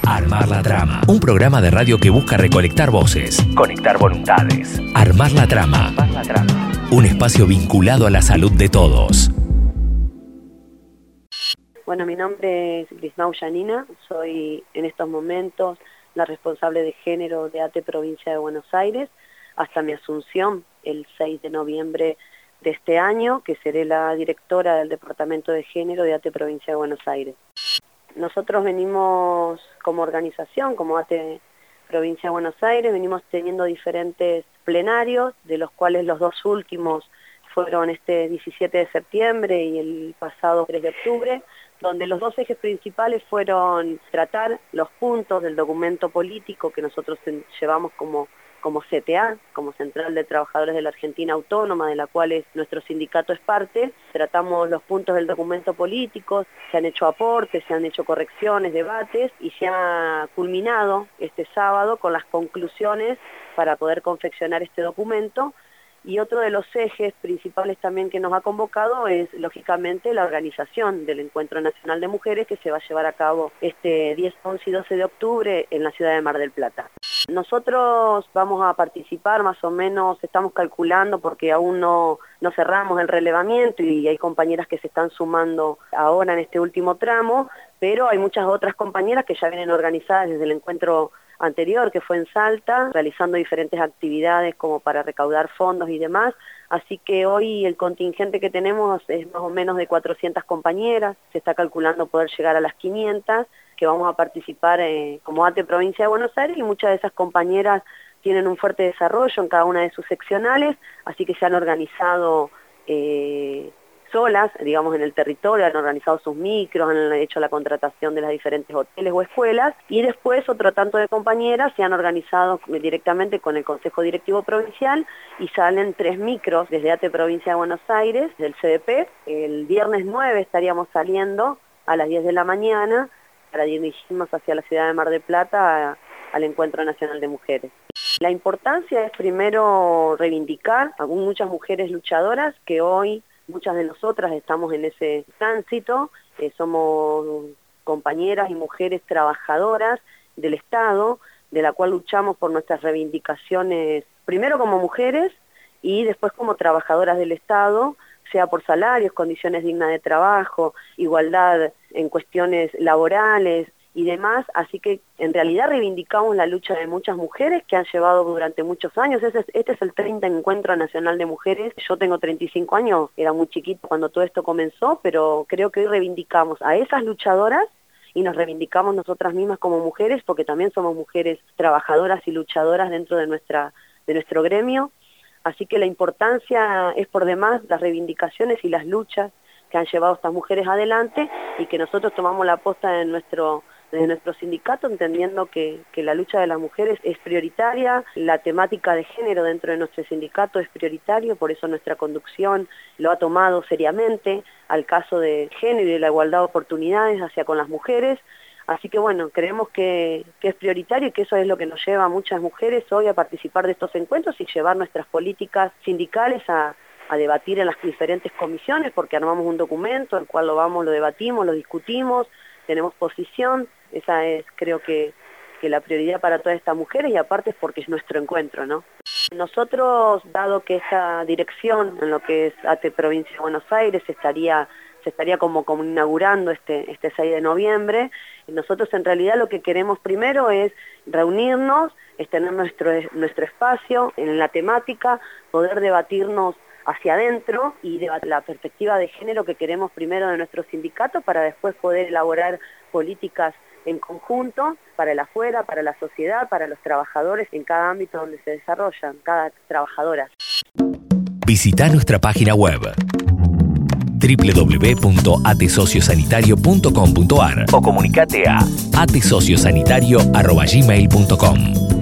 Armar la Trama, un programa de radio que busca recolectar voces, conectar voluntades. Armar la Trama, un espacio vinculado a la salud de todos. Bueno, mi nombre es Grismau Yanina, soy en estos momentos la responsable de género de ATE Provincia de Buenos Aires, hasta mi asunción el 6 de noviembre de este año, que seré la directora del Departamento de Género de ATE Provincia de Buenos Aires. Nosotros venimos como organización, como ATE Provincia de Buenos Aires, venimos teniendo diferentes plenarios, de los cuales los dos últimos fueron este 17 de septiembre y el pasado 3 de octubre, donde los dos ejes principales fueron tratar los puntos del documento político que nosotros llevamos como CTA, como Central de Trabajadores de la Argentina Autónoma, de la cual nuestro sindicato es parte. Tratamos los puntos del documento político, se han hecho aportes, se han hecho correcciones, debates, y se ha culminado este sábado con las conclusiones para poder confeccionar este documento. Y otro de los ejes principales también que nos ha convocado es, lógicamente, la organización del Encuentro Nacional de Mujeres que se va a llevar a cabo este 10, 11 y 12 de octubre en la ciudad de Mar del Plata. Nosotros vamos a participar más o menos, estamos calculando porque aún no cerramos el relevamiento y hay compañeras que se están sumando ahora en este último tramo, pero hay muchas otras compañeras que ya vienen organizadas desde el encuentro anterior, que fue en Salta, realizando diferentes actividades como para recaudar fondos y demás, así que hoy el contingente que tenemos es más o menos de 400 compañeras, se está calculando poder llegar a las 500, que vamos a participar como ATE Provincia de Buenos Aires, y muchas de esas compañeras tienen un fuerte desarrollo en cada una de sus seccionales, así que se han organizado solas, digamos, en el territorio, han organizado sus micros, han hecho la contratación de las diferentes hoteles o escuelas, y después otro tanto de compañeras se han organizado directamente con el Consejo Directivo Provincial y salen 3 micros desde ATE Provincia de Buenos Aires, del CDP. El viernes 9 estaríamos saliendo a las 10 de la mañana para dirigirnos hacia la ciudad de Mar del Plata al Encuentro Nacional de Mujeres. La importancia es primero reivindicar a muchas mujeres luchadoras que hoy, muchas de nosotras estamos en ese tránsito, somos compañeras y mujeres trabajadoras del Estado, de la cual luchamos por nuestras reivindicaciones, primero como mujeres y después como trabajadoras del Estado, sea por salarios, condiciones dignas de trabajo, igualdad en cuestiones laborales y demás, así que en realidad reivindicamos la lucha de muchas mujeres que han llevado durante muchos años. Este es el 30 Encuentro Nacional de Mujeres. Yo tengo 35 años, era muy chiquito cuando todo esto comenzó, pero creo que hoy reivindicamos a esas luchadoras y nos reivindicamos nosotras mismas como mujeres, porque también somos mujeres trabajadoras y luchadoras dentro de nuestro gremio. Así que la importancia es por demás las reivindicaciones y las luchas que han llevado a estas mujeres adelante, y que nosotros tomamos la posta desde nuestro sindicato, entendiendo que la lucha de las mujeres es prioritaria, la temática de género dentro de nuestro sindicato es prioritario, por eso nuestra conducción lo ha tomado seriamente al caso de género y de la igualdad de oportunidades hacia con las mujeres. Así que bueno, creemos que es prioritario y que eso es lo que nos lleva a muchas mujeres hoy a participar de estos encuentros y llevar nuestras políticas sindicales a debatir en las diferentes comisiones, porque armamos un documento, el cual lo debatimos, lo discutimos, tenemos posición. Esa es, creo que la prioridad para todas estas mujeres, y aparte es porque es nuestro encuentro, ¿no? Nosotros, dado que esta dirección en lo que es ATE Provincia de Buenos Aires se estaría como inaugurando este 6 de noviembre, nosotros en realidad lo que queremos primero es reunirnos, es tener nuestro espacio en la temática, poder debatirnos hacia adentro y debatir la perspectiva de género que queremos primero de nuestro sindicato, para después poder elaborar políticas en conjunto para el afuera, para la sociedad, para los trabajadores en cada ámbito donde se desarrollan, cada trabajadora. Visita nuestra página web www.atesociosanitario.com.ar o comunicate a atesociosanitario@gmail.com.